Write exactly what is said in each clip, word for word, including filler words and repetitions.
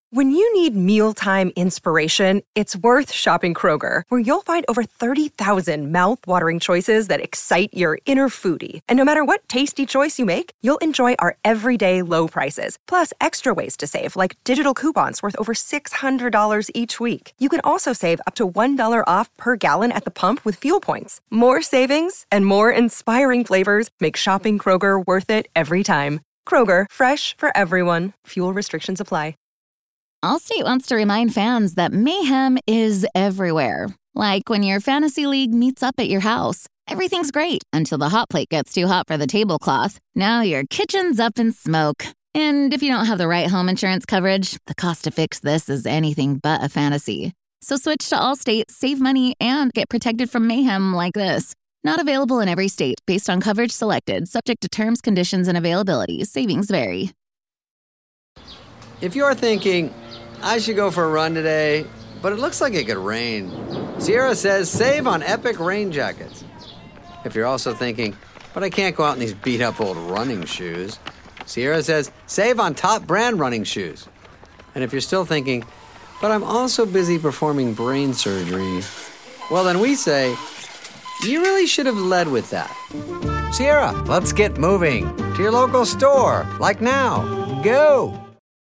When you need mealtime inspiration, it's worth shopping Kroger, where you'll find over thirty thousand mouth-watering choices that excite your inner foodie. And no matter what tasty choice you make, you'll enjoy our everyday low prices, plus extra ways to save, like digital coupons worth over six hundred dollars each week. You can also save up to one dollar off per gallon at the pump with fuel points. More savings and more inspiring flavors make shopping Kroger worth it every time. Kroger, fresh for everyone. Fuel restrictions apply. Allstate wants to remind fans that mayhem is everywhere. Like when your fantasy league meets up at your house. Everything's great until the hot plate gets too hot for the tablecloth. Now your kitchen's up in smoke. And if you don't have the right home insurance coverage, the cost to fix this is anything but a fantasy. So switch to Allstate, save money, and get protected from mayhem like this. Not available in every state based on coverage selected, subject to terms, conditions, and availability. Savings vary. If you're thinking, I should go for a run today, but it looks like it could rain, Sierra says save on Epic rain jackets. If you're also thinking, but I can't go out in these beat-up old running shoes, Sierra says save on top brand running shoes. And if you're still thinking, but I'm also busy performing brain surgery, well then we say, you really should have led with that. Sierra, let's get moving to your local store, like now. Go!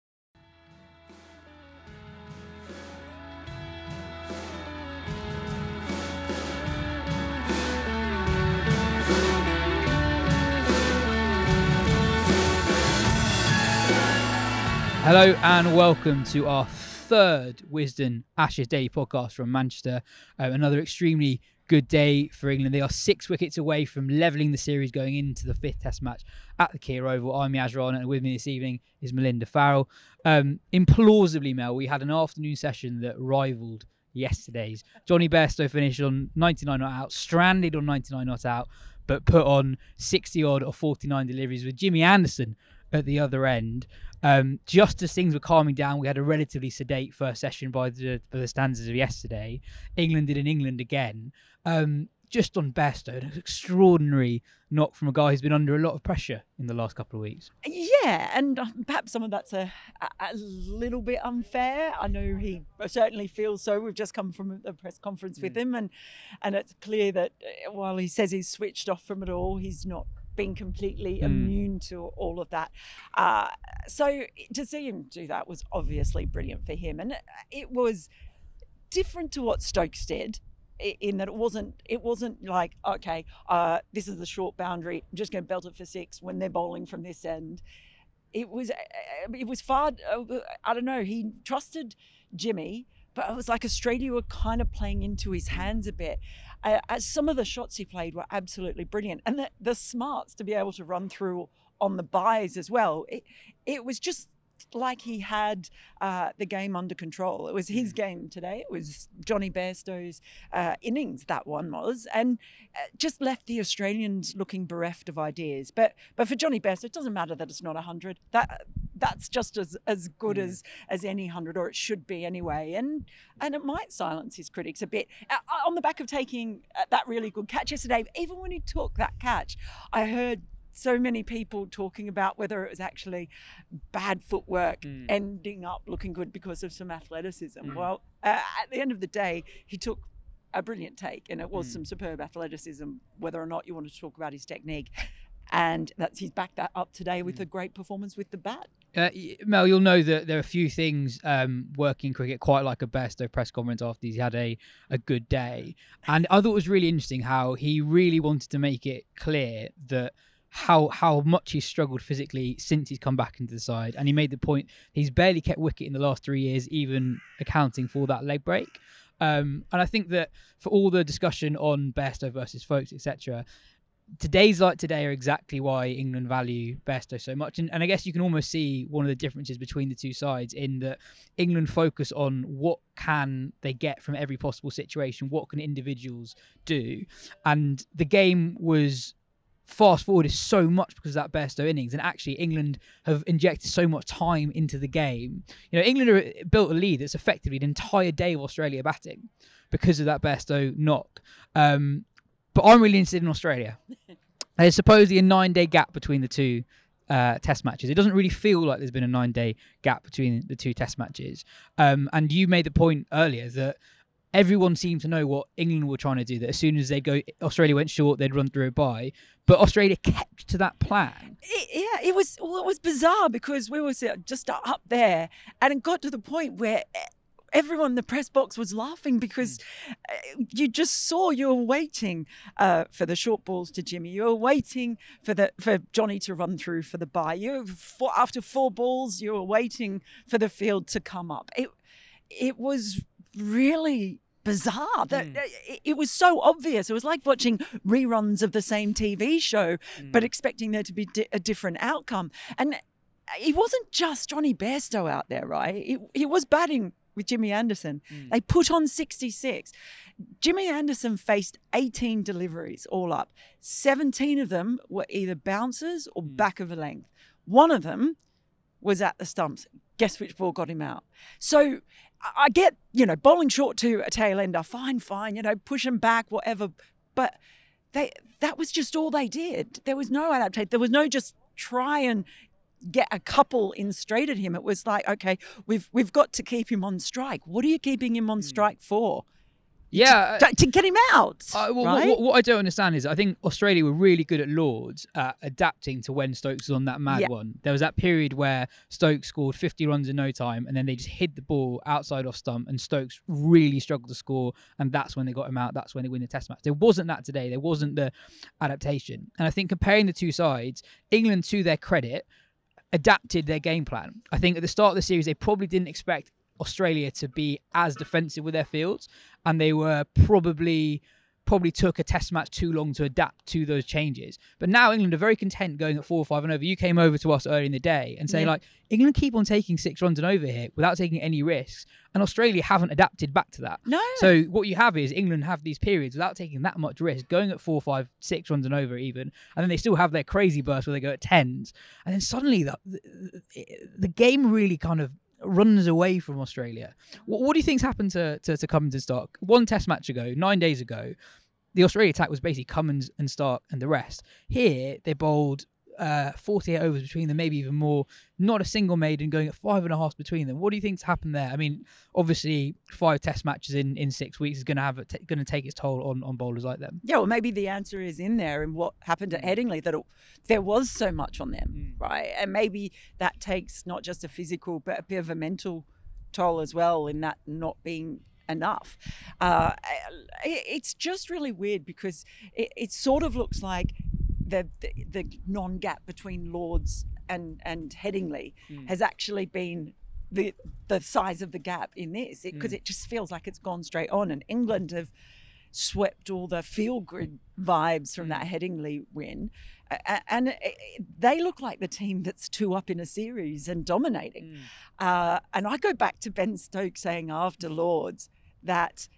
Hello and welcome to our third Wisden Ashes Daily podcast from Manchester. Uh, another extremely good day for England. They are six wickets away from levelling the series going into the fifth Test match at the Kia Oval. I'm Yas Rana, and with me this evening is Melinda Farrell. Um, implausibly, Mel, we had an afternoon session that rivaled yesterday's. Johnny Bairstow finished on ninety-nine not out, stranded on ninety-nine not out, but put on sixty odd or forty-nine deliveries with Jimmy Anderson at the other end. Um, just as things were calming down, we had a relatively sedate first session by the, by the standards of yesterday. England did in England again. Um, just on Bairstow, an extraordinary knock from a guy who's been under a lot of pressure in the last couple of weeks. Yeah, and perhaps some of that's a, a little bit unfair. I know he certainly feels so. We've just come from a press conference with mm. him, and and it's clear that while he says he's switched off from it all, he's not been completely mm. immune to all of that. Uh, so to see him do that was obviously brilliant for him. And it was different to what Stokes did, in that it wasn't it wasn't like, okay, uh, this is the short boundary, I'm just going to belt it for six when they're bowling from this end. It was, it was far, I don't know, he trusted Jimmy, but it was like Australia were kind of playing into his hands a bit. Uh, as some of the shots he played were absolutely brilliant. And the, the smarts to be able to run through on the buys as well. It, it was just like he had uh, the game under control. It was his game today. It was Johnny Bairstow's uh, innings, that one was, and uh, just left the Australians looking bereft of ideas. But but for Johnny Bairstow, it doesn't matter that it's not one hundred. That that's just as as good mm. as as any one hundred, or it should be anyway. And and it might silence his critics a bit. Uh, on the back of taking uh, that really good catch yesterday, even when he took that catch, I heard so many people talking about whether it was actually bad footwork mm. ending up looking good because of some athleticism. Mm. Well, uh, at the end of the day, he took a brilliant take, and it was mm. some superb athleticism, whether or not you want to talk about his technique. And that's he's backed that up today with mm. a great performance with the bat. Uh, Mel, you'll know that there are a few things um, working cricket, quite like a Bairstow press conference after he's had a, a good day. And I thought it was really interesting how he really wanted to make it clear that how how much he's struggled physically since he's come back into the side. And he made the point he's barely kept wicket in the last three years, even accounting for that leg break. Um, and I think that for all the discussion on Bairstow versus Folkes, et cetera, today's like today are exactly why England value Bairstow so much. And, and I guess you can almost see one of the differences between the two sides in that England focus on what can they get from every possible situation, what can individuals do. And the game was fast forwarded so much because of that Bairstow innings, and actually England have injected so much time into the game. You know, England are built a lead that's effectively an entire day of Australia batting because of that Bairstow knock. Um, but I'm really interested in Australia. There's supposedly a nine-day gap between the two uh, test matches. It doesn't really feel like there's been a nine-day gap between the two test matches. Um, and you made the point earlier that everyone seemed to know what England were trying to do, that as soon as they go, Australia went short, they'd run through a bye. But Australia kept to that plan. It, yeah, it was well, it was bizarre because we were just up there, and it got to the point where everyone in the press box was laughing because mm. you just saw you were waiting uh, for the short balls to Jimmy. You were waiting for the for Johnny to run through for the bye. You for, after four balls, you were waiting for the field to come up. It it was really bizarre that mm. it, it was so obvious. It was like watching reruns of the same T V show, mm. but expecting there to be di- a different outcome. And it wasn't just Johnny Bairstow out there, right? It, he was batting with Jimmy Anderson. Mm. They put on sixty-six. Jimmy Anderson faced eighteen deliveries all up. seventeen of them were either bounces or mm. back of a length. One of them was at the stumps. Guess which ball got him out? So I get, you know, bowling short to a tail ender, fine, fine, you know, push him back, whatever. But they that was just all they did. There was no adaptation. There was no just try and get a couple in straight at him. It was like, okay, we've we've got to keep him on strike. What are you keeping him on strike for? Yeah, to, to get him out. Uh, well, right? what, what I don't understand is I think Australia were really good at Lords at adapting to when Stokes was on that mad yeah. one. There was that period where Stokes scored fifty runs in no time, and then they just hid the ball outside off stump, and Stokes really struggled to score, and that's when they got him out. That's when they win the Test match. There wasn't that today. There wasn't the adaptation. And I think comparing the two sides, England, to their credit, adapted their game plan. I think at the start of the series, they probably didn't expect Australia to be as defensive with their fields, and they were probably probably took a test match too long to adapt to those changes. But now England are very content going at four or five and over. You came over to us early in the day and say, yeah. like, England keep on taking six runs and over here without taking any risks, and Australia haven't adapted back to that. No. So what you have is England have these periods without taking that much risk, going at four, five, six runs and over even, and then they still have their crazy bursts where they go at tens, and then suddenly the, the, the game really kind of runs away from Australia. What, what do you think's happened to, to, to Cummins and Stark? One test match ago, nine days ago, the Australia attack was basically Cummins and Stark and the rest. Here, they bowled uh, forty-eight overs between them, maybe even more. Not a single maiden, going at five and a half between them. What do you think's happened there? I mean, obviously, five test matches in, in six weeks is going to have t- going to take its toll on, on bowlers like them. Yeah, well, maybe the answer is in there in what happened at Headingley, that it, there was so much on them, mm. right? And maybe that takes not just a physical, but a bit of a mental toll as well, in that not being enough. Uh, it, it's just really weird because it, it sort of looks like the, the, the non-gap between Lords and, and Headingley mm. has actually been the the size of the gap in this, because it, mm. it just feels like it's gone straight on, and England have swept all the feel-good vibes from mm. that Headingley win, uh, and it, they look like the team that's two up in a series and dominating. Mm. Uh, and I go back to Ben Stokes saying after Lords that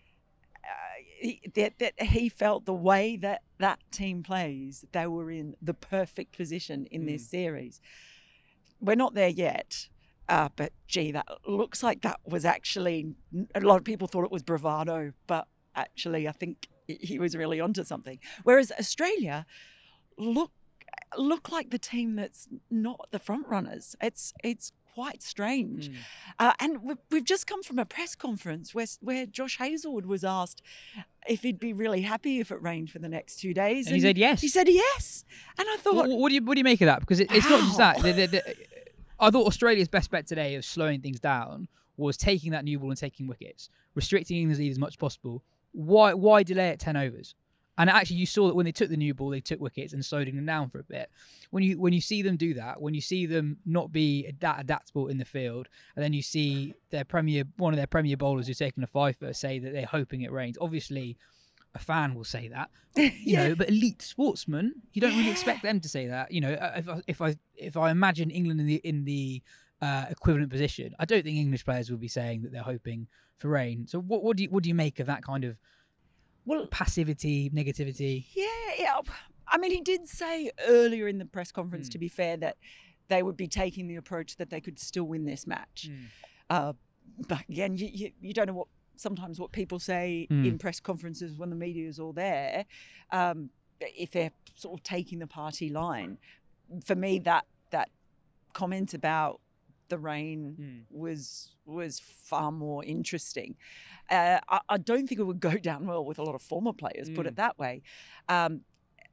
uh, he, that, that he felt the way that that team plays, they were in the perfect position in mm. this series. We're not there yet. Uh, but gee, that looks like that was actually, a lot of people thought it was bravado, but actually I think he was really onto something. Whereas Australia look look like the team that's not the front runners. It's it's quite strange. Mm. Uh, and we've, we've just come from a press conference where where Josh Hazlewood was asked if he'd be really happy if it rained for the next two days. And, and he said yes. He said yes. And I thought... What, what, do, you, what do you make of that? Because it, it's how? not just that. The, the, the, I thought Australia's best bet today of slowing things down was taking that new ball and taking wickets, restricting England's lead as much as possible. Why why delay it ten overs? And actually, you saw that when they took the new ball, they took wickets and slowed them down for a bit. When you when you see them do that, when you see them not be that adaptable in the field, and then you see their premier one of their premier bowlers who's taken a fifer say that they're hoping it rains. Obviously, a fan will say that, you yeah. know, but elite sportsmen, you don't really expect them to say that. You know, if I, if I if I imagine England in the in the uh, equivalent position, I don't think English players will be saying that they're hoping for rain. So what what do you what do you make of that kind of well passivity, negativity? Yeah, yeah. I mean, he did say earlier in the press conference, mm. to be fair, that they would be taking the approach that they could still win this match. Mm. Uh, but again, you, you you don't know what. Sometimes what people say mm. in press conferences when the media is all there, um, if they're sort of taking the party line. For me, that that comment about the rain mm. was was far more interesting. Uh, I, I don't think it would go down well with a lot of former players, mm. put it that way. Um,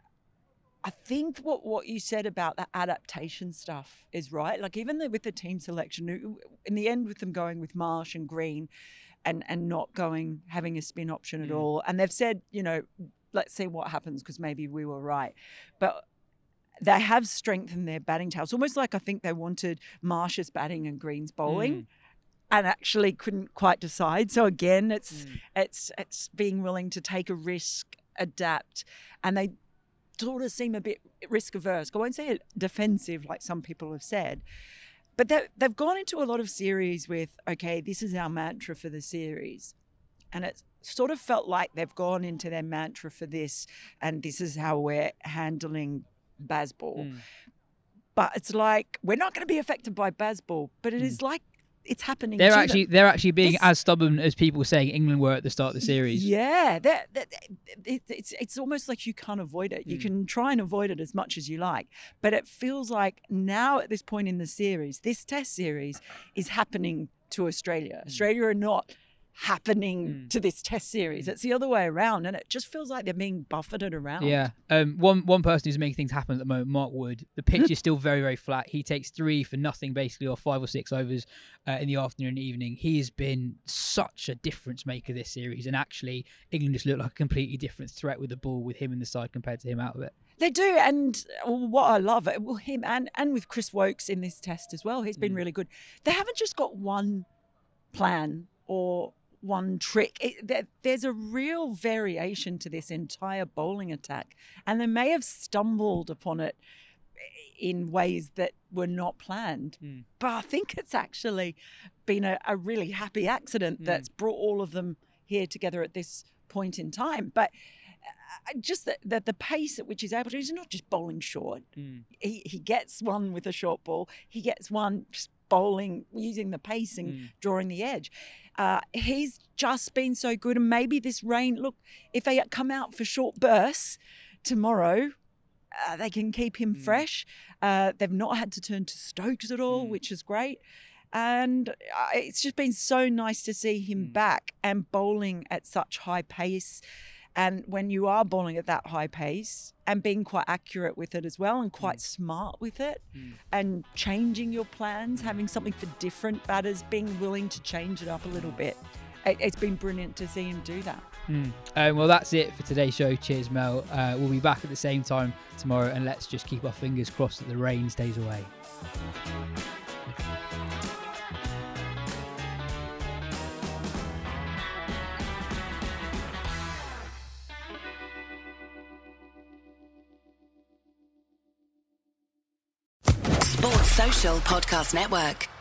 I think what, what you said about the adaptation stuff is right. Like even the, with the team selection, in the end with them going with Marsh and Green and, and not going, having a spin option at mm. all. And they've said, you know, let's see what happens because maybe we were right. But they have strengthened their batting tails. Almost like I think they wanted Marsh's batting and Green's bowling mm. and actually couldn't quite decide. So again, it's mm. it's it's being willing to take a risk, adapt, and they sort of seem a bit risk averse. I won't say it defensive like some people have said, but they've gone into a lot of series with, okay, this is our mantra for the series. And it's sort of felt like they've gone into their mantra for this and this is how we're handling Bazball. Mm. But it's like, we're not going to be affected by Bazball, but it mm. is like it's happening. They're to actually them. they're actually being this, as stubborn as people saying England were at the start of the series. Yeah, they're, they're, it, it's it's almost like you can't avoid it. Mm. You can try and avoid it as much as you like, but it feels like now at this point in the series, this Test series is happening to Australia. Mm. Australia are not happening mm. to this Test series. It's the other way around, and it just feels like they're being buffeted around. Yeah. Um. One one person who's making things happen at the moment, Mark Wood. The pitch is still very very flat. He takes three for nothing basically, or five or six overs uh, in the afternoon and evening. He has been such a difference maker this series, and actually England just look like a completely different threat with the ball with him in the side compared to him out of it. They do, and what I love, well, him and and with Chris Wokes in this Test as well, he's been mm. really good. They haven't just got one plan or one trick. It, there, there's a real variation to this entire bowling attack, and they may have stumbled upon it in ways that were not planned. Mm. But I think it's actually been a, a really happy accident mm. that's brought all of them here together at this point in time. But uh, just that the, the pace at which he's able to, he's not just bowling short. Mm. He, he gets one with a short ball. He gets one just bowling, using the pacing, mm. drawing the edge. Uh, he's just been so good. And maybe this rain, look, if they come out for short bursts tomorrow, uh, they can keep him mm. fresh. Uh, they've not had to turn to Stokes at all, mm. which is great. And uh, it's just been so nice to see him mm. back and bowling at such high pace. And when you are bowling at that high pace and being quite accurate with it as well and quite mm. smart with it mm. and changing your plans, having something for different batters, being willing to change it up a little bit. It, it's been brilliant to see him do that. Mm. Um, well, that's it for today's show. Cheers, Mel. Uh, we'll be back at the same time tomorrow, and let's just keep our fingers crossed that the rain stays away. Sports Social Podcast Network.